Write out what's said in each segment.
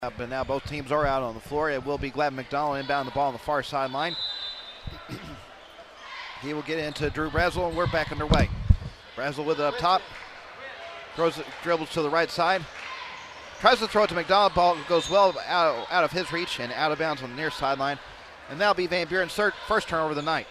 But now both teams are out on the floor. It will be Glavin McDonald inbound the ball on the far sideline. He will get into Drew Brazel, and we're back underway. Brazel with it up top. Dribbles to the right side. Tries to throw it to McDonald. Ball goes well out of his reach and out of bounds on the near sideline. And that'll be Van Buren's first turnover of the night.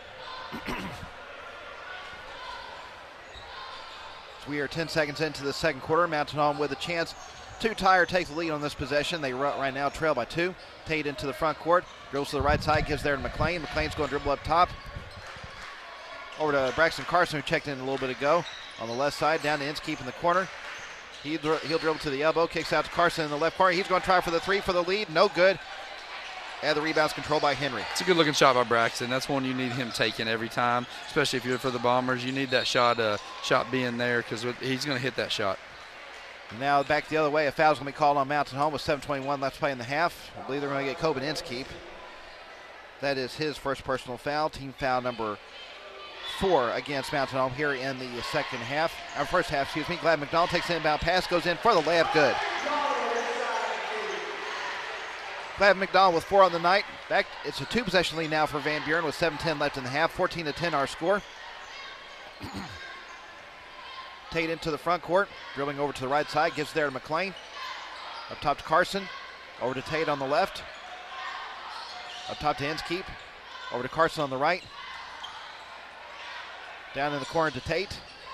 So we are 10 seconds into the second quarter. Mountain Home with a chance to tie or take the lead on this possession. They right now trail by 2. Tate into the front court. Dribbles to the right side. Gives there to McLean. McLean's going to dribble up top. Over to Braxton Carson, who checked in a little bit ago. On the left side, down to Inskeep in the corner. He'll dribble to the elbow. Kicks out to Carson in the left corner. He's going to try for the 3 for the lead. No good. And the rebound's controlled by Henry. It's a good-looking shot by Braxton. That's one you need him taking every time, especially if you're for the Bombers. You need that shot being there because he's going to hit that shot. Now back the other way. A foul's going to be called on Mountain Home with 7:21 left to play in the half. I believe they're going to get Coben Inskeep. That is his first personal foul. Team foul number 4 against Mountain Home here in the first half, excuse me. Glavin McDonald takes an inbound pass, goes in for the layup, good. Glavin McDonald with 4 on the night. Back, it's a 2-possession lead now for Van Buren with 7:10 left in the half. 14-10 our score. Tate into the front court, dribbling over to the right side, gives there to McLean. Up top to Carson, over to Tate on the left. Up top to Inskeep, over to Carson on the right. Down in the corner to Tate.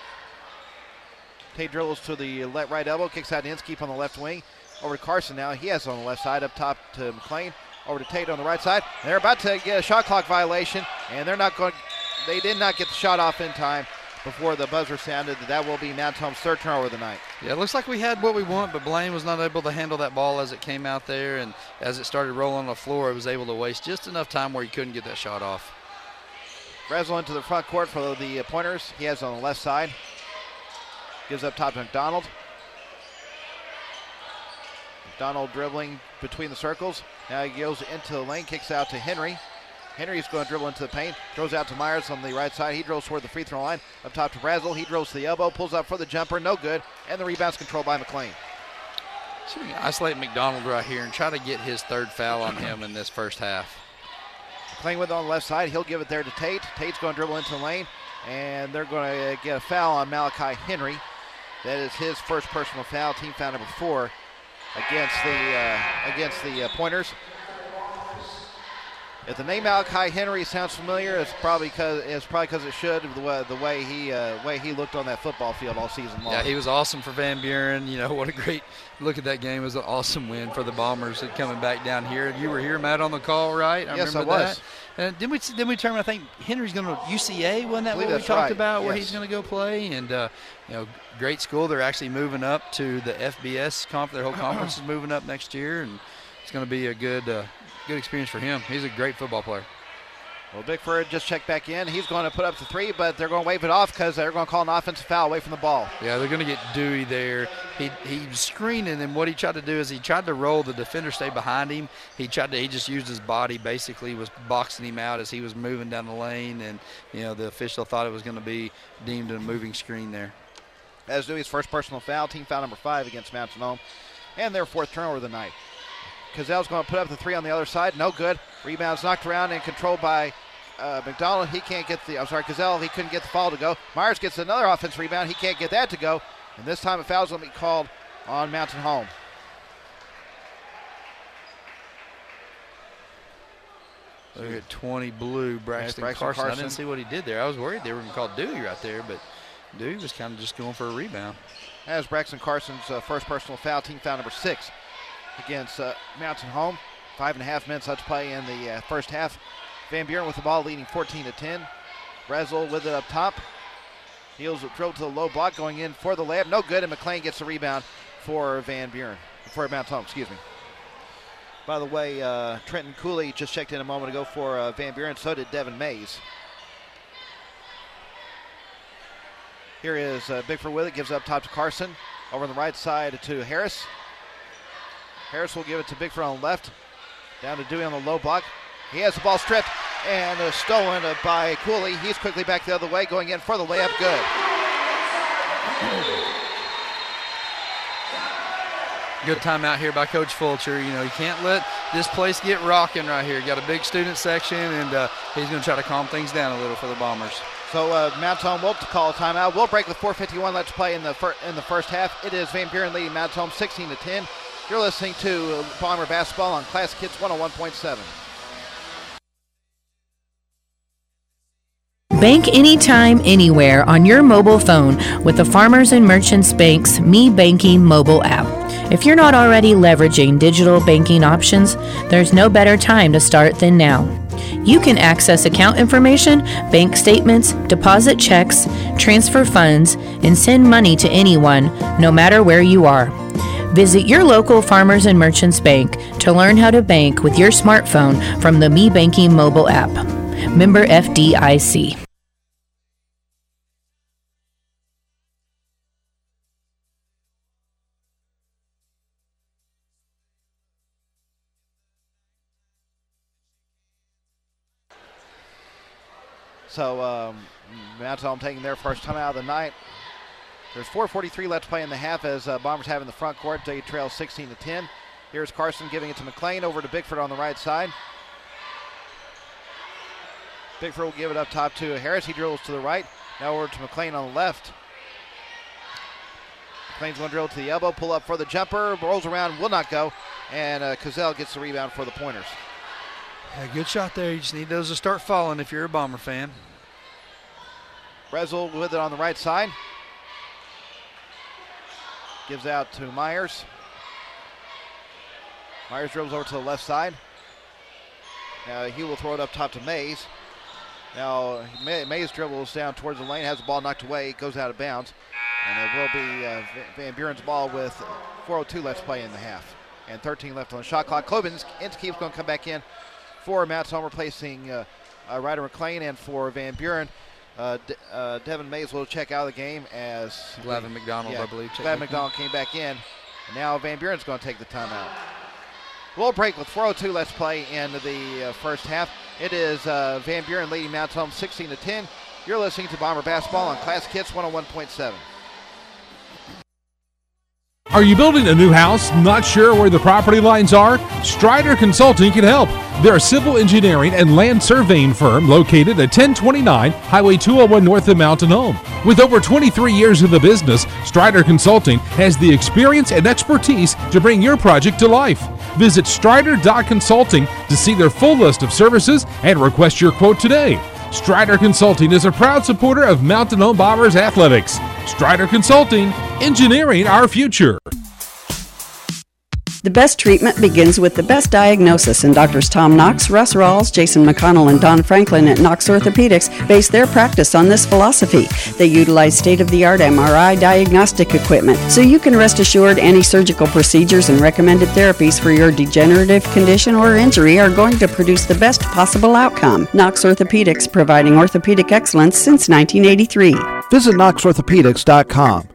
Tate dribbles to the right elbow, kicks out to Inskeep on the left wing. Over to Carson now, he has it on the left side, up top to McLean. Over to Tate on the right side. They're about to get a shot clock violation, and they did not get the shot off in time before the buzzer sounded. That will be Mountain Home's third turnover of the night. Yeah, it looks like we had what we want, but Blaine was not able to handle that ball as it came out there, and as it started rolling on the floor, it was able to waste just enough time where he couldn't get that shot off. Brazel into the front court for the Pointers. He has it on the left side. Gives up top to McDonald. McDonald dribbling between the circles. Now he goes into the lane, kicks out to Henry. Henry's going to dribble into the paint. Throws out to Myers on the right side. He drills toward the free throw line. Up top to Brazel. He drills to the elbow, pulls up for the jumper. No good. And the rebound's controlled by McLean. So we can isolate McDonald right here and try to get his third foul on him in this first half. McLean with it on the left side. He'll give it there to Tate. Tate's going to dribble into the lane. And they're going to get a foul on Malachi Henry. That is his first personal foul. Team foul number 4 against the Pointers. If the name Malachi Henry sounds familiar, it's probably because it should. The way he looked on that football field all season long. Yeah, he was awesome for Van Buren. You know, what a great look at that game. It was an awesome win for the Bombers coming back down here. You were here, Matt, on the call, right? Yes, I was. And then we determined, I think Henry's going to UCA. Wasn't that what we talked about? Yes. Where he's going to go play? And great school. They're actually moving up to the FBS conference. Their whole conference is moving up next year, and it's going to be a good experience for him. He's a great football player. Well, Bickford just checked back in. He's going to put up the 3, but they're going to wave it off because they're going to call an offensive foul away from the ball. Yeah, they're going to get Dewey there. He was screening, and what he tried to do is he tried to roll. The defender stay behind him. He just used his body, basically was boxing him out as he was moving down the lane, and the official thought it was going to be deemed a moving screen there. That's Dewey's first personal foul, team foul number 5 against Mountain Home, and their 4th turnover of the night. Cazel's going to put up the 3 on the other side. No good. Rebound's knocked around and controlled by McDonald. He can't get Cazel. He couldn't get the foul to go. Myers gets another offensive rebound. He can't get that to go. And this time a foul's going to be called on Mountain Home. Look at 20 blue, Braxton Carson. I didn't see what he did there. I was worried they were going to call Dewey right there, but Dewey was kind of just going for a rebound. That's Braxton Carson's first personal foul, team foul number 6 against Mountain Home. 5.5 minutes left to play in the first half. Van Buren with the ball leading 14-10. Brazel with it up top. Heels drilled to the low block, going in for the layup. No good, and McLean gets the rebound for Van Buren. For Mountain Home, excuse me. By the way, Trenton Cooley just checked in a moment ago for Van Buren. So did Devin Mays. Here is Bickford with it. Gives up top to Carson. Over on the right side to Harris. Harris will give it to Bickford on the left. Down to Dewey on the low block. He has the ball stripped and stolen by Cooley. He's quickly back the other way, going in for the layup. Good. Good timeout here by Coach Fulcher. You know, you can't let this place get rocking right here. You got a big student section, and he's going to try to calm things down a little for the Bombers. So Mounts Home will call a timeout. We'll break with 4:51 left to play in the first half. It is Van Buren leading Mounts Home 16-10. You're listening to Bomber Basketball on Classic Hits 101.7. Bank anytime, anywhere on your mobile phone with the Farmers and Merchants Bank's Me Banking mobile app. If you're not already leveraging digital banking options, there's no better time to start than now. You can access account information, bank statements, deposit checks, transfer funds, and send money to anyone, no matter where you are. Visit your local Farmers and Merchants Bank to learn how to bank with your smartphone from the Me Banking mobile app. Member FDIC. So Mounts Home taking their first timeout of the night. There's 4:43 left to play in the half as Bombers have in the front court. They trail 16-10. Here's Carson giving it to McLean over to Bickford on the right side. Bickford will give it up top to Harris. He drills to the right. Now over to McLean on the left. McLean's going to drill to the elbow, pull up for the jumper, rolls around, will not go, and Cazell gets the rebound for the Pointers. Yeah, good shot there. You just need those to start falling if you're a Bomber fan. Brezel with it on the right side. Gives out to Myers. Myers dribbles over to the left side. Now he will throw it up top to Mays. Now Mays dribbles down towards the lane, has the ball knocked away, goes out of bounds. And it will be Van Buren's ball with 4:02 left to play in the half. And 13 left on the shot clock. Inski's going to come back in for Mounts Home, replacing Ryder McLean, and for Van Buren. Devin Mays will check out of the game as Glavin McDonald, I believe. Glavin McDonald came back in. And now Van Buren's going to take the timeout. We'll break with 4:02 left to play in the first half. It is Van Buren leading Mounts Home 16-10. You're listening to Bomber Basketball on Classic Hits 101.7. Are you building a new house, not sure where the property lines are? Strider Consulting can help. They're a civil engineering and land surveying firm located at 1029 Highway 201 north of Mountain Home. With over 23 years in the business, Strider Consulting has the experience and expertise to bring your project to life. Visit strider.consulting to see their full list of services and request your quote today. Strider Consulting is a proud supporter of Mountain Home Bombers athletics. Strider Consulting, engineering our future. The best treatment begins with the best diagnosis, and Doctors Tom Knox, Russ Rawls, Jason McConnell, and Don Franklin at Knox Orthopedics base their practice on this philosophy. They utilize state-of-the-art MRI diagnostic equipment, so you can rest assured any surgical procedures and recommended therapies for your degenerative condition or injury are going to produce the best possible outcome. Knox Orthopedics, providing orthopedic excellence since 1983. Visit KnoxOrthopedics.com.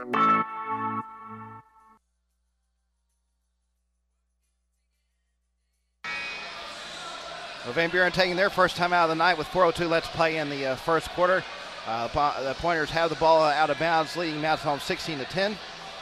Van Buren taking their first time out of the night with 4:02 left to play in the first quarter. The Pointers have the ball out of bounds, leading Mounts Home 16-10. It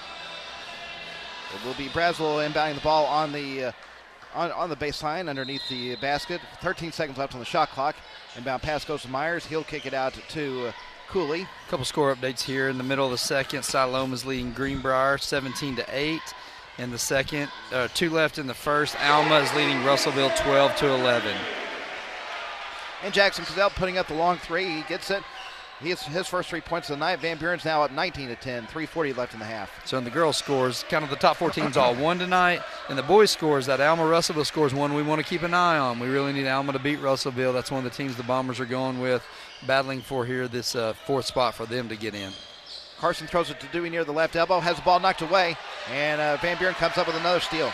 will be Braswell inbounding the ball on the baseline underneath the basket. 13 seconds left on the shot clock. Inbound pass goes to Myers. He'll kick it out to Cooley. A couple score updates here in the middle of the second. Siloam is leading Greenbrier 17-8. In the second, 2 left in the first. Alma is leading Russellville 12-11. And Jackson Cazell putting up the long three. He gets it. He has his first 3 points of the night. Van Buren's now up 19-10. 3:40 left in the half. So in the girls' scores, kind of the top 4 teams all won tonight. In the boys' scores, that Alma-Russellville score is one we want to keep an eye on. We really need Alma to beat Russellville. That's one of the teams the Bombers are going with, battling for here this 4th spot for them to get in. Carson throws it to Dewey near the left elbow, has the ball knocked away, and Van Buren comes up with another steal.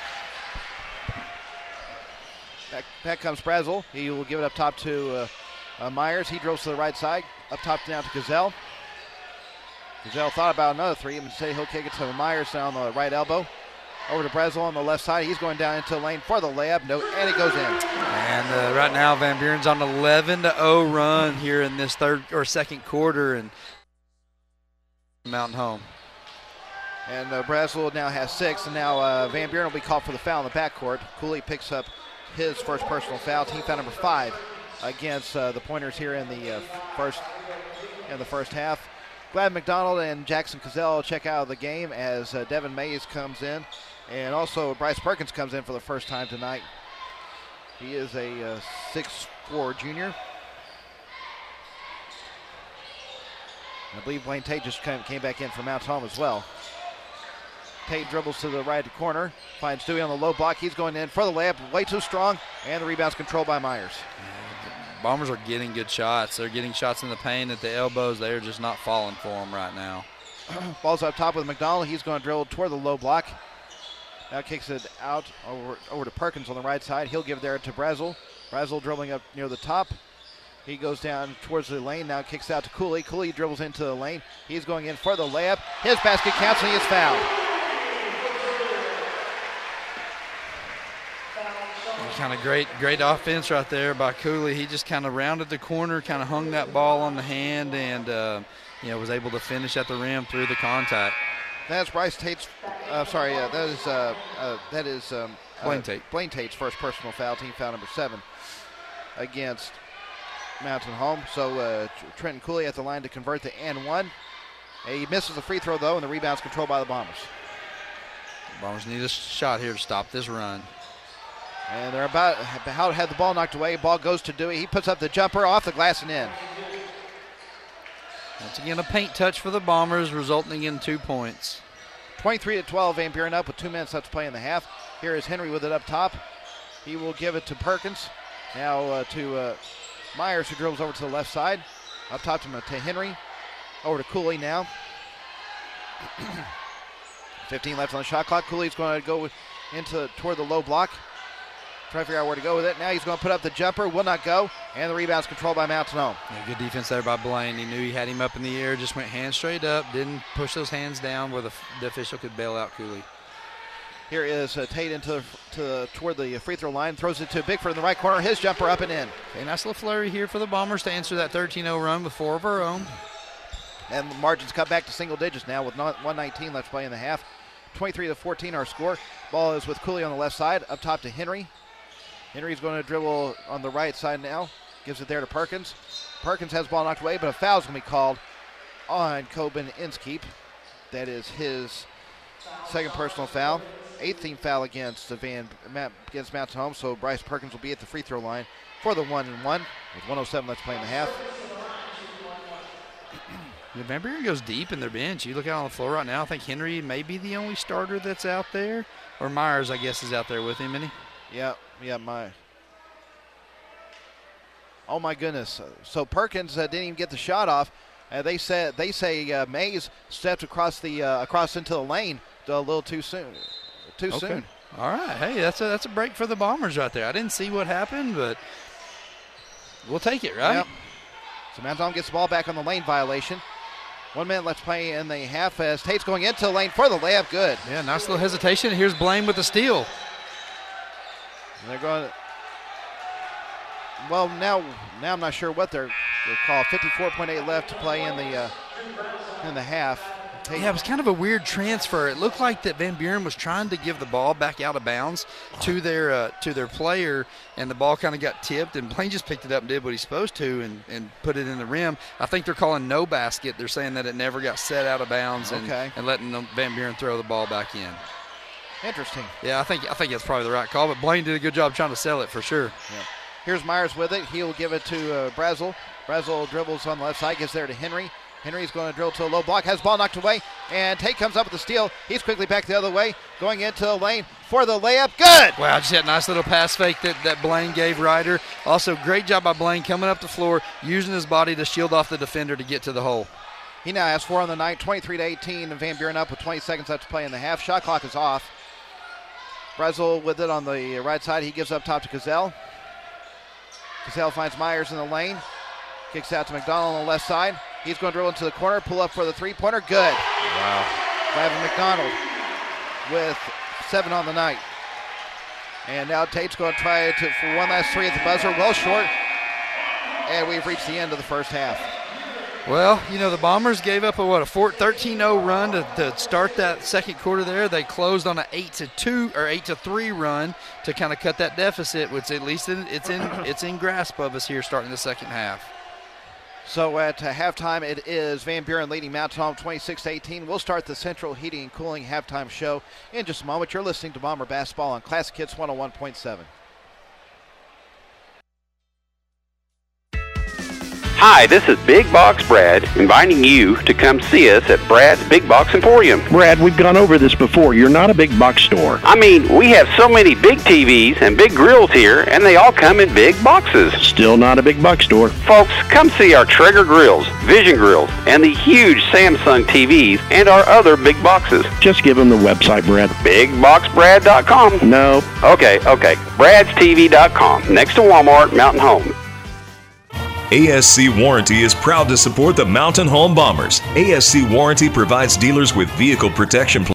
Back comes Brazel. He will give it up top to Myers. He drills to the right side, up top down to Gazelle. Gazelle thought about another three, and say he'll kick it to Myers down the right elbow. Over to Brazel on the left side. He's going down into the lane for the layup. No, and it goes in. And right now Van Buren's on an 11-0 run here in this second quarter, and Mountain Home. And Brazel now has 6, and now Van Buren will be called for the foul in the backcourt. Cooley picks up his first personal foul, team foul number 5 against the Pointers here in the first half. Glad McDonald and Jackson Cazell check out of the game as Devin Mays comes in, and also Bryce Perkins comes in for the first time tonight. He is a 6'4" junior. I believe Blaine Tate just came back in from Mounts Home as well. Tate dribbles to the right corner, finds Dewey on the low block. He's going in for the layup, way too strong, and the rebound's controlled by Myers. Bombers are getting good shots. They're getting shots in the paint at the elbows. They're just not falling for them right now. Ball's up top with McDonald. He's going to dribble toward the low block. Now kicks it out over to Perkins on the right side. He'll give there to Brazel. Brazel dribbling up near the top. He goes down towards the lane. Now kicks out to Cooley. Cooley dribbles into the lane. He's going in for the layup. His basket counts and he is fouled. Kind of great offense right there by Cooley. He just kind of rounded the corner, kind of hung that ball on the hand, and was able to finish at the rim through the contact. That's Bryce Tate's. That is Blaine Tate. Blaine Tate's first personal foul, team foul number 7 against Mountain Home. So Trenton Cooley at the line to convert the n1. He misses the free throw though, and the rebound's controlled by the Bombers. Bombers need a shot here to stop this run. And they're about to have the ball knocked away. Ball goes to Dewey. He puts up the jumper off the glass and in. Once again, a paint touch for the Bombers, resulting in 2 points. 23-12, Van Buren up with 2 minutes left to play in the half. Here is Henry with it up top. He will give it to Perkins. Now to Myers, who dribbles over to the left side. Up top to Henry. Over to Cooley now. 15 left on the shot clock. Cooley's going to go toward the low block. Trying to figure out where to go with it. Now he's going to put up the jumper. Will not go. And the rebound's controlled by Mountain Home. Yeah, good defense there by Blaine. He knew he had him up in the air. Just went hands straight up. Didn't push those hands down where the official could bail out Cooley. Here is Tate toward the free throw line. Throws it to Bickford in the right corner. His jumper up and in. Okay, nice little flurry here for the Bombers to answer that 13-0 run with 4 of our own. And the margins cut back to single digits now with 1:19 left to play in the half. 23-14 our score. Ball is with Cooley on the left side. Up top to Henry. Henry's going to dribble on the right side now. Gives it there to Perkins. Perkins has the ball knocked away, but a foul's going to be called on Coben Inskeep. That is his second personal foul. 8th team foul against Mountain Home, so Bryce Perkins will be at the free throw line for the 1-1 with 1:07 left to play in the half. Van Buren goes deep in their bench. You look out on the floor right now, I think Henry may be the only starter that's out there. Or Myers, I guess, is out there with him, isn't he? Yeah, oh my goodness. So Perkins didn't even get the shot off. They say Mays stepped across into the lane a little too soon. Soon. All right. Hey, that's a break for the Bombers right there. I didn't see what happened, but we'll take it, right? Yep. So Mountain Home gets the ball back on the lane violation. 1 minute left to play in the half as Tate's going into the lane for the layup. Good. Yeah, nice little hesitation. Here's Blaine with the steal. And they're going. Well, now I'm not sure what they're called. 54.8 left to play in the half. Yeah, it was kind of a weird transfer. It looked like that Van Buren was trying to give the ball back out of bounds to their player, and the ball kind of got tipped, and Blaine just picked it up and did what he's supposed to and put it in the rim. I think they're calling no basket. They're saying that it never got set out of bounds and letting Van Buren throw the ball back in. Interesting. Yeah, I think that's probably the right call, but Blaine did a good job trying to sell it for sure. Yeah. Here's Myers with it. He'll give it to Brazel. Brazel dribbles on the left side, gets there to Henry. Henry's going to drill to a low block, has the ball knocked away, and Tate comes up with the steal. He's quickly back the other way, going into the lane for the layup. Good! Wow, just had a nice little pass fake that Blaine gave Ryder. Also, great job by Blaine coming up the floor, using his body to shield off the defender to get to the hole. He now has 4 on the night, 23-18, and Van Buren up with 20 seconds left to play in the half. Shot clock is off. Brazel with it on the right side. He gives up top to Cazell. Cazell finds Myers in the lane. Kicks out to McDonald on the left side. He's going to dribble into the corner, pull up for the three-pointer. Good. Wow. Gavin McDonald with 7 on the night. And now Tate's going to try for one last three at the buzzer. Well short. And we've reached the end of the first half. Well, the Bombers gave up a 13-0 run to start that second quarter there. They closed on an 8-2 or 8-3 run to kind of cut that deficit, which at least it's in grasp of us here starting the second half. So at halftime, it is Van Buren leading Mountain Home 26-18. We'll start the Central Heating and Cooling halftime show in just a moment. You're listening to Bomber Basketball on Classic Hits 101.7. Hi, this is Big Box Brad, inviting you to come see us at Brad's Big Box Emporium. Brad, we've gone over this before. You're not a big box store. I mean, we have so many big TVs and big grills here, and they all come in big boxes. Still not a big box store. Folks, come see our Traeger grills, Vision grills, and the huge Samsung TVs, and our other big boxes. Just give them the website, Brad. BigBoxBrad.com. No. Okay. Brad'sTV.com, next to Walmart, Mountain Home. ASC Warranty is proud to support the Mountain Home Bombers. ASC Warranty provides dealers with vehicle protection plans